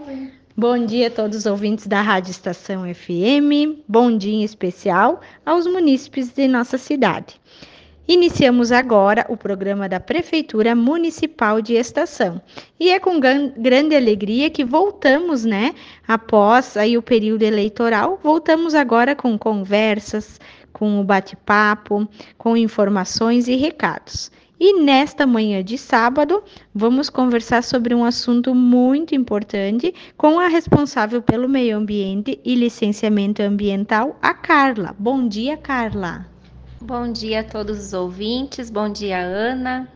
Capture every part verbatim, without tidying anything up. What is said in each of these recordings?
Bom dia a todos os ouvintes da Rádio Estação F M, bom dia em especial aos munícipes de nossa cidade. Iniciamos agora o programa da Prefeitura Municipal de Estação. E é com gran- grande alegria que voltamos, né, após aí o período eleitoral, voltamos agora com conversas, com o bate-papo, com informações e recados. E nesta manhã de sábado, vamos conversar sobre um assunto muito importante com a responsável pelo meio ambiente e licenciamento ambiental, a Carla. Bom dia, Carla. Bom dia a todos os ouvintes, bom dia, Ana.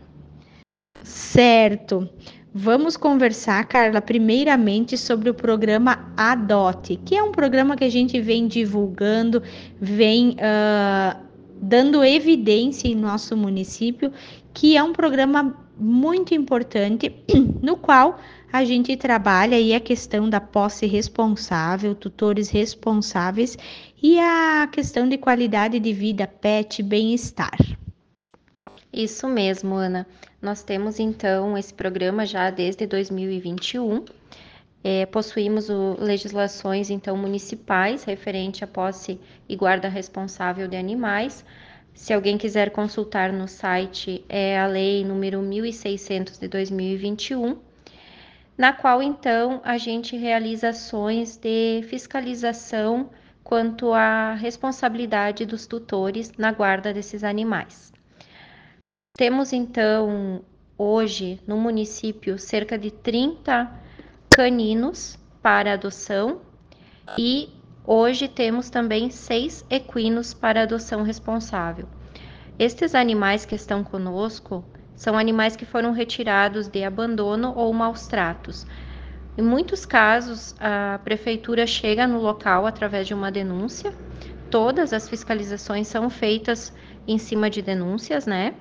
Certo. Vamos conversar, Carla, primeiramente sobre o programa Adote, que é um programa que a gente vem divulgando, vem uh, dando evidência em nosso município, que é um programa muito importante, no qual a gente trabalha aí a questão da posse responsável, tutores responsáveis e a questão de qualidade de vida, pet, bem-estar. Isso mesmo, Ana. Nós temos então esse programa já desde dois mil e vinte e um. É, possuímos o, legislações então municipais referente à posse e guarda responsável de animais. Se alguém quiser consultar no site, é a lei número mil e seiscentos de dois mil e vinte e um, na qual então a gente realiza ações de fiscalização quanto à responsabilidade dos tutores na guarda desses animais. Temos então hoje no município cerca de trinta caninos para adoção e hoje temos também seis equinos para adoção responsável. Estes animais que estão conosco são animais que foram retirados de abandono ou maus tratos. Em muitos casos, a prefeitura chega no local através de uma denúncia. Todas as fiscalizações são feitas em cima de denúncias, né?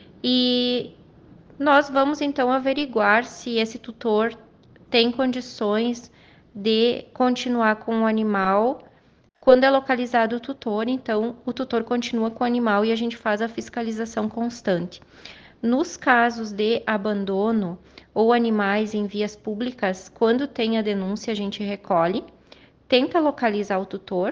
E nós vamos então averiguar se esse tutor tem condições de continuar com o animal. Quando é localizado o tutor, então o tutor continua com o animal e a gente faz a fiscalização constante. Nos casos de abandono ou animais em vias públicas, quando tem a denúncia, a gente recolhe, tenta localizar o tutor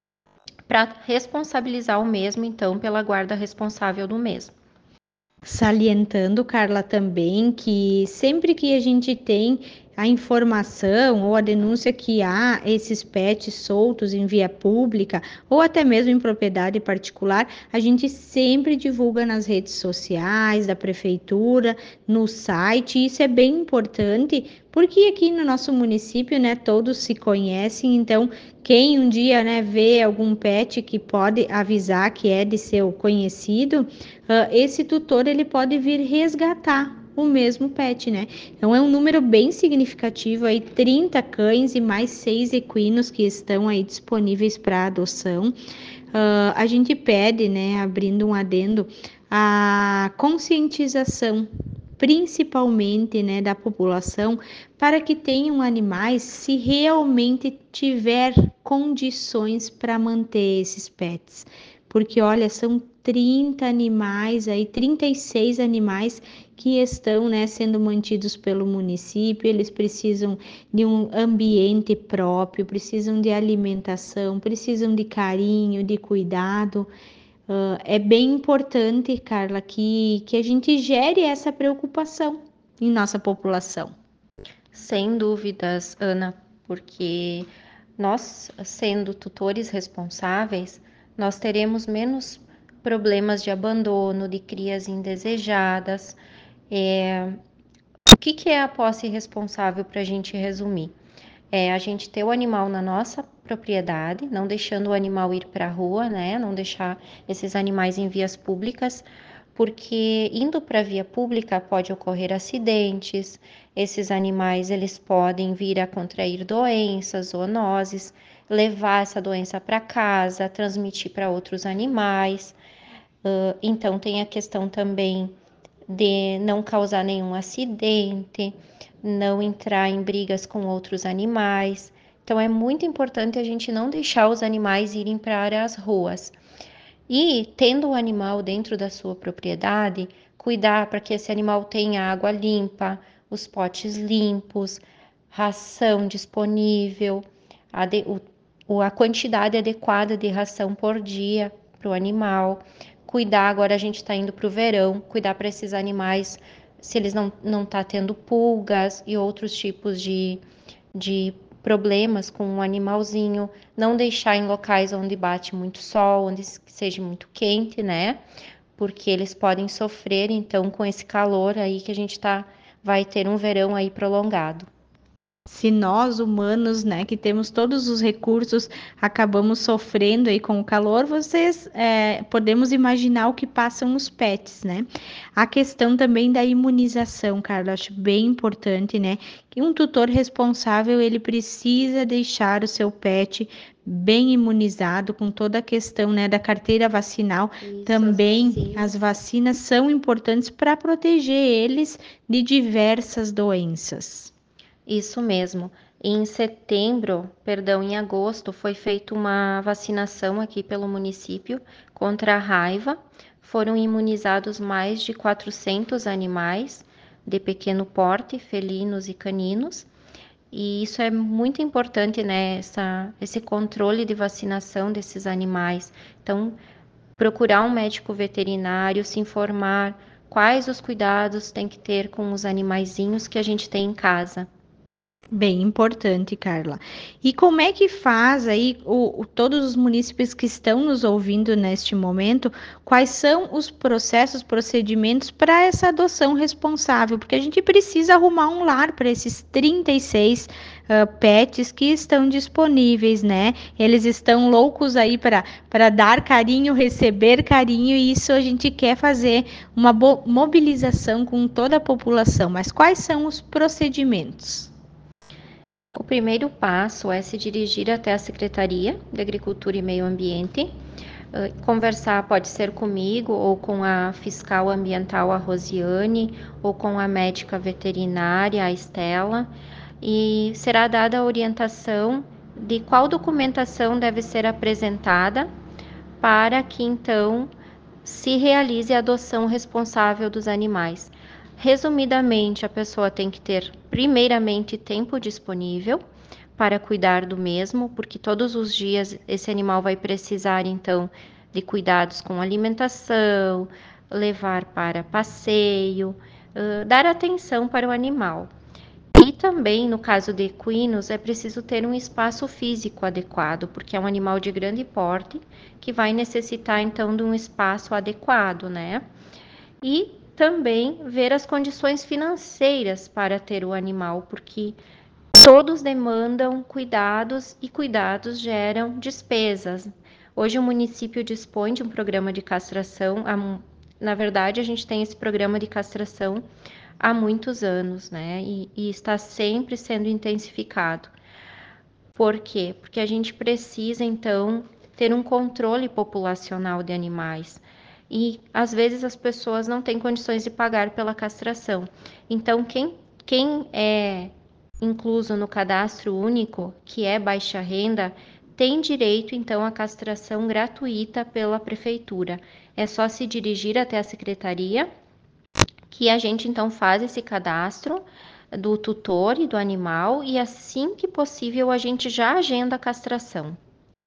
para responsabilizar o mesmo, então, pela guarda responsável do mesmo. Salientando, Carla, também que sempre que a gente tem a informação ou a denúncia que há esses pets soltos em via pública ou até mesmo em propriedade particular, a gente sempre divulga nas redes sociais da prefeitura, no site. Isso é bem importante porque aqui no nosso município, né, todos se conhecem, então quem um dia, né, vê algum pet que pode avisar que é de seu conhecido, uh, esse tutor ele pode vir resgatar o mesmo pet, né? Então é um número bem significativo aí, trinta cães e mais seis equinos que estão aí disponíveis para adoção. Uh, a gente pede, né, abrindo um adendo, a conscientização principalmente, né, da população, para que tenham animais se realmente tiver condições para manter esses pets. Porque, olha, são trinta animais aí, trinta e seis animais que estão, né, sendo mantidos pelo município. Eles precisam de um ambiente próprio, precisam de alimentação, precisam de carinho, de cuidado. Uh, é bem importante, Carla, que, que a gente gere essa preocupação em nossa população. Sem dúvidas, Ana, porque nós, sendo tutores responsáveis, nós teremos menos problemas de abandono, de crias indesejadas. É... O que, que é a posse responsável para a gente resumir? É a gente ter o animal na nossa propriedade, não deixando o animal ir para a rua, né? Não deixar esses animais em vias públicas, porque indo para a via pública pode ocorrer acidentes, esses animais eles podem vir a contrair doenças, zoonoses, levar essa doença para casa, transmitir para outros animais. Uh, então tem a questão também de não causar nenhum acidente, não entrar em brigas com outros animais. Então é muito importante a gente não deixar os animais irem para as ruas. E tendo o animal dentro da sua propriedade, cuidar para que esse animal tenha água limpa, os potes limpos, ração disponível, a, de, o, a quantidade adequada de ração por dia para o animal. Cuidar, agora a gente está indo para o verão, cuidar para esses animais, se eles não não tá tendo pulgas e outros tipos de, de problemas com o animalzinho, não deixar em locais onde bate muito sol, onde seja muito quente, né? Porque eles podem sofrer, então, com esse calor aí que a gente tá, vai ter um verão aí prolongado. Se nós humanos, né, que temos todos os recursos, acabamos sofrendo aí com o calor, vocês é, podemos imaginar o que passam os pets, né? A questão também da imunização, Carla, acho bem importante, né? Que um tutor responsável ele precisa deixar o seu pet bem imunizado com toda a questão, né, da carteira vacinal. Isso, as Também vacinas. as vacinas são importantes para proteger eles de diversas doenças. Isso mesmo. Em setembro, perdão, em agosto, foi feita uma vacinação aqui pelo município contra a raiva. Foram imunizados mais de quatrocentos animais de pequeno porte, felinos e caninos. E isso é muito importante, né? Essa, esse controle de vacinação desses animais. Então, procurar um médico veterinário, se informar quais os cuidados tem que ter com os animaizinhos que a gente tem em casa. Bem importante, Carla. E como é que faz aí o, o- todos os munícipes que estão nos ouvindo neste momento? Quais são os processos, procedimentos para essa adoção responsável? Porque a gente precisa arrumar um lar para esses trinta e seis ah, pets que estão disponíveis, né? Eles estão loucos aí para para dar carinho, receber carinho, e isso a gente quer fazer uma bo- mobilização com toda a população. Mas quais são os procedimentos? O primeiro passo é se dirigir até a Secretaria de Agricultura e Meio Ambiente, conversar pode ser comigo ou com a fiscal ambiental, a Rosiane, ou com a médica veterinária, a Estela, e será dada a orientação de qual documentação deve ser apresentada para que então se realize a adoção responsável dos animais. Resumidamente, a pessoa tem que ter, primeiramente, tempo disponível para cuidar do mesmo, porque todos os dias esse animal vai precisar, então, de cuidados com alimentação, levar para passeio, uh, dar atenção para o animal. E também, no caso de equinos, é preciso ter um espaço físico adequado, porque é um animal de grande porte que vai necessitar então de um espaço adequado, né? E também ver as condições financeiras para ter o animal, porque todos demandam cuidados e cuidados geram despesas. Hoje o município dispõe de um programa de castração. Na verdade, a gente tem esse programa de castração há muitos anos, né? E, e está sempre sendo intensificado. Por quê? Porque a gente precisa, então, ter um controle populacional de animais. E às vezes as pessoas não têm condições de pagar pela castração. Então, quem, quem é incluso no cadastro único, que é baixa renda, tem direito então à castração gratuita pela prefeitura. É só se dirigir até a secretaria, que a gente então faz esse cadastro do tutor e do animal, e assim que possível a gente já agenda a castração.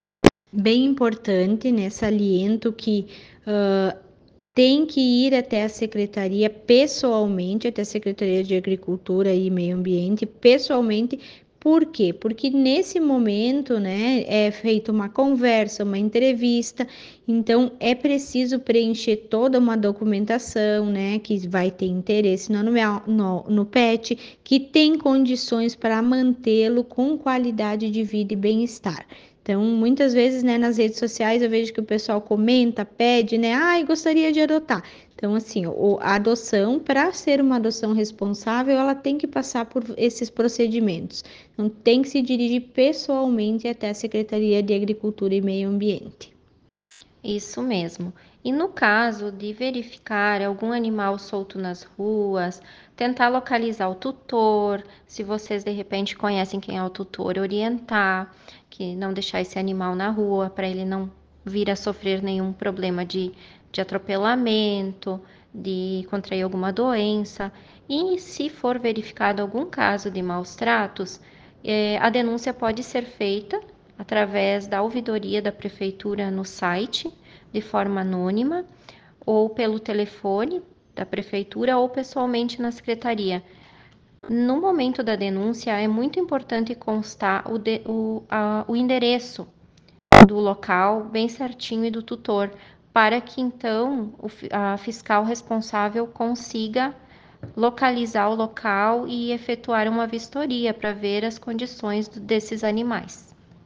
Bem importante, né? Saliento que uh, tem que ir até a secretaria pessoalmente, até a Secretaria de Agricultura e Meio Ambiente, pessoalmente. Por quê? Porque nesse momento, né, é feita uma conversa, uma entrevista, então é preciso preencher toda uma documentação, né, que vai ter interesse no, animal- no, no pet, que tem condições para mantê-lo com qualidade de vida e bem-estar. Então, muitas vezes, né, nas redes sociais eu vejo que o pessoal comenta, pede, né, ai, gostaria de adotar. Então, assim, o- a adoção, para ser uma adoção responsável, ela tem que passar por esses procedimentos. Então, tem que se dirigir pessoalmente até a Secretaria de Agricultura e Meio Ambiente. Isso mesmo. E no caso de verificar algum animal solto nas ruas, tentar localizar o tutor, se vocês de repente conhecem quem é o tutor, orientar, que não deixar esse animal na rua para ele não vir a sofrer nenhum problema de, de atropelamento, de contrair alguma doença. E se for verificado algum caso de maus tratos, eh, a denúncia pode ser feita através da ouvidoria da prefeitura no site, de forma anônima, ou pelo telefone da prefeitura ou pessoalmente na secretaria. No momento da denúncia, é muito importante constar o, de, o, a, o endereço do local bem certinho e do tutor, para que então o, a fiscal responsável consiga localizar o local e efetuar uma vistoria para ver as condições desses animais.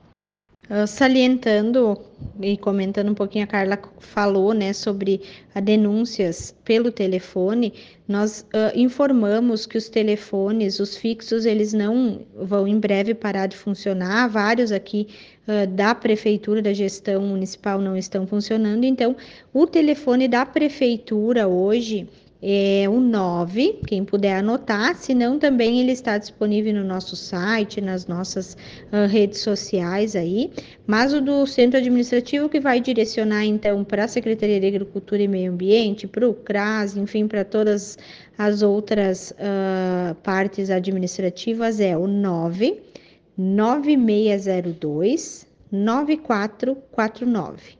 Uh, salientando e comentando um pouquinho, a Carla falou, né, sobre as denúncias pelo telefone. Nós uh, informamos que os telefones, os fixos, eles não vão em breve parar de funcionar. Vários aqui uh, da prefeitura, da gestão municipal, não estão funcionando. Então, o telefone da prefeitura hoje é o nove, quem puder anotar, senão também ele está disponível no nosso site, nas nossas uh, redes sociais aí, mas o do Centro Administrativo que vai direcionar então para a Secretaria de Agricultura e Meio Ambiente, para o CRAS, enfim, para todas as outras uh, partes administrativas é o nove nove seis zero dois nove quatro quatro nove.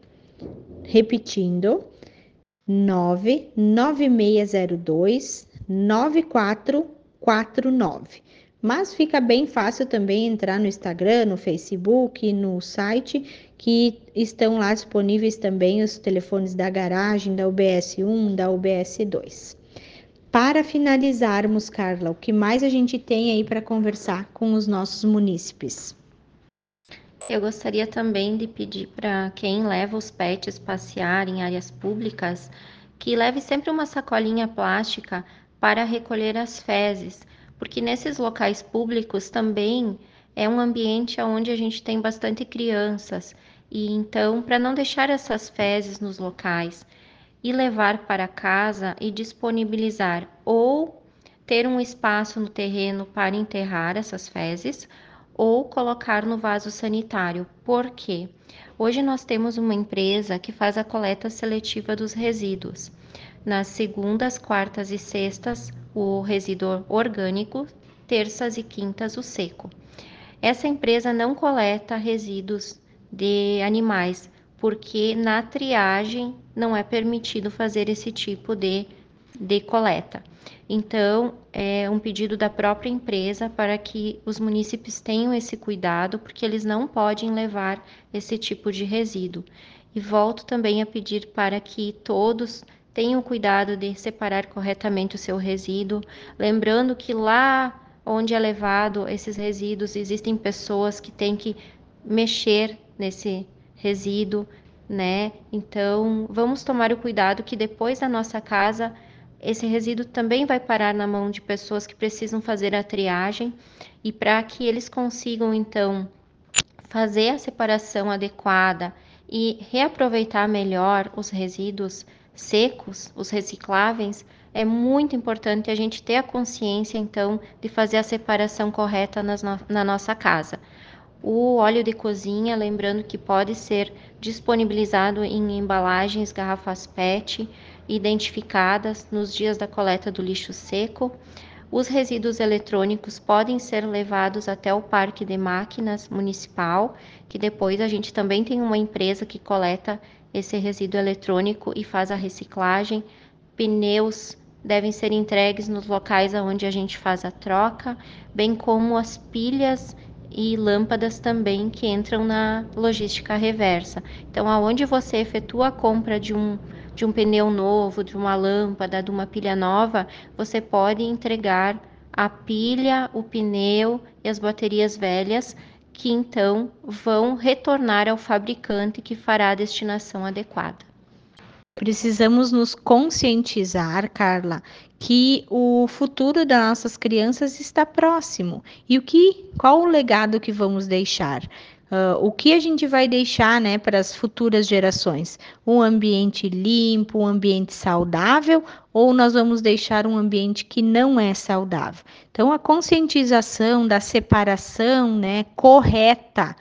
Repetindo, nove nove seis zero dois nove quatro quatro nove. Mas fica bem fácil também entrar no Instagram, no Facebook, no site, que estão lá disponíveis também os telefones da garagem, da U B S um, da U B S dois. Para finalizarmos, Carla, o que mais a gente tem aí para conversar com os nossos munícipes? Eu gostaria também de pedir para quem leva os pets passear em áreas públicas que leve sempre uma sacolinha plástica para recolher as fezes, porque nesses locais públicos também é um ambiente onde a gente tem bastante crianças, e então, para não deixar essas fezes nos locais e levar para casa e disponibilizar ou ter um espaço no terreno para enterrar essas fezes ou colocar no vaso sanitário. Por quê? Hoje nós temos uma empresa que faz a coleta seletiva dos resíduos. Nas segundas, quartas e sextas, o resíduo orgânico, terças e quintas, o seco. Essa empresa não coleta resíduos de animais, porque na triagem não é permitido fazer esse tipo de, de coleta. Então, é um pedido da própria empresa para que os munícipes tenham esse cuidado, porque eles não podem levar esse tipo de resíduo. E volto também a pedir para que todos tenham cuidado de separar corretamente o seu resíduo, lembrando que lá onde é levado esses resíduos, existem pessoas que têm que mexer nesse resíduo, né? Então, vamos tomar o cuidado que depois da nossa casa, esse resíduo também vai parar na mão de pessoas que precisam fazer a triagem, e para que eles consigam, então, fazer a separação adequada e reaproveitar melhor os resíduos secos, os recicláveis, é muito importante a gente ter a consciência, então, de fazer a separação correta nas no- na nossa casa. O óleo de cozinha, lembrando que pode ser disponibilizado em embalagens, garrafas PET, identificadas nos dias da coleta do lixo seco. Os resíduos eletrônicos podem ser levados até o parque de máquinas municipal, que depois a gente também tem uma empresa que coleta esse resíduo eletrônico e faz a reciclagem. Pneus devem ser entregues nos locais onde a gente faz a troca, bem como as pilhas e lâmpadas também que entram na logística reversa. Então, aonde você efetua a compra de um de um pneu novo, de uma lâmpada, de uma pilha nova, você pode entregar a pilha, o pneu e as baterias velhas, que então vão retornar ao fabricante que fará a destinação adequada. Precisamos nos conscientizar, Carla, que o futuro das nossas crianças está próximo. E o que, qual o legado que vamos deixar? Uh, o que a gente vai deixar, né, para as futuras gerações? Um ambiente limpo, um ambiente saudável, ou nós vamos deixar um ambiente que não é saudável? Então, a conscientização da separação, né, correta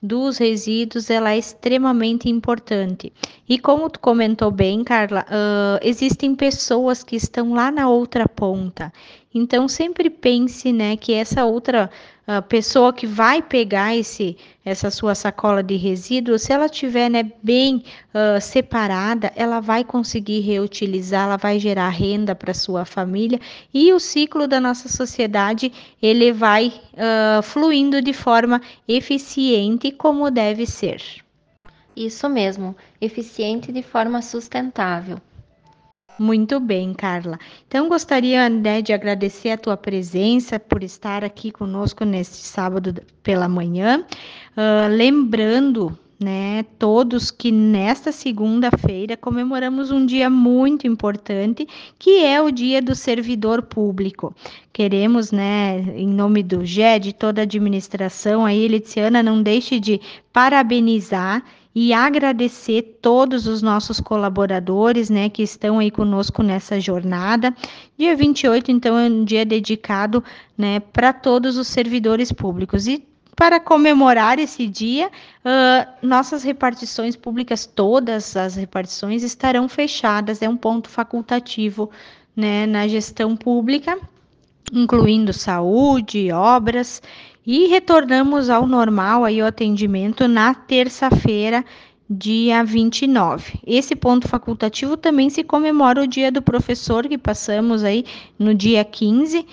dos resíduos, ela é extremamente importante. E como tu comentou bem, Carla, uh, existem pessoas que estão lá na outra ponta. Então, sempre pense, né, que essa outra uh, pessoa que vai pegar esse, essa sua sacola de resíduos, se ela tiver, né, bem uh, separada, ela vai conseguir reutilizar, ela vai gerar renda para sua família e o ciclo da nossa sociedade ele vai uh, fluindo de forma eficiente como deve ser. Isso mesmo, eficiente de forma sustentável. Muito bem, Carla. Então, gostaria, né, de agradecer a tua presença por estar aqui conosco neste sábado pela manhã. Uh, lembrando, né, todos que nesta segunda-feira comemoramos um dia muito importante, que é o Dia do Servidor Público. Queremos, né, em nome do G E, de toda a administração aí, Letiana, não deixe de parabenizar e agradecer todos os nossos colaboradores, né, que estão aí conosco nessa jornada. Dia vinte e oito, então, é um dia dedicado, né, para todos os servidores públicos. E para comemorar esse dia, uh, nossas repartições públicas, todas as repartições estarão fechadas, é um ponto facultativo, né, na gestão pública, incluindo saúde, obras, e retornamos ao normal aí o atendimento na terça-feira, dia vinte e nove. Esse ponto facultativo também se comemora o dia do professor, que passamos aí no dia quinze,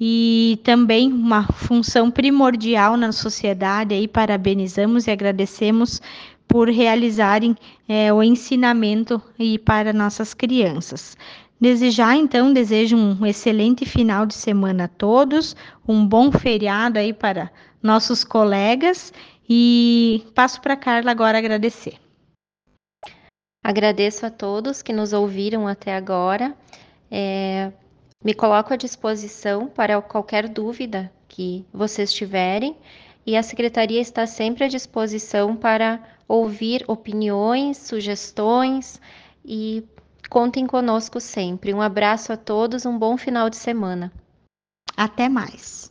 e também uma função primordial na sociedade, aí parabenizamos e agradecemos por realizarem é, o ensinamento e para nossas crianças. Desejar, então, desejo um excelente final de semana a todos, um bom feriado aí para nossos colegas e passo para a Carla agora agradecer. Agradeço a todos que nos ouviram até agora. É, me coloco à disposição para qualquer dúvida que vocês tiverem e a Secretaria está sempre à disposição para ouvir opiniões, sugestões e contem conosco sempre. Um abraço a todos, um bom final de semana. Até mais.